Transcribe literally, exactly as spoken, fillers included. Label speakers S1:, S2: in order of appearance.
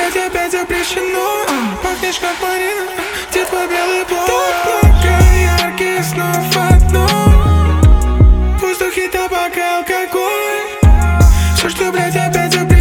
S1: блядь, опять запрещено. а, Пахнешь как Марина, где твой белый плод? Так много ярких снов одно. В воздухе табак и алкоголь. Все, что, блядь, опять запрещено.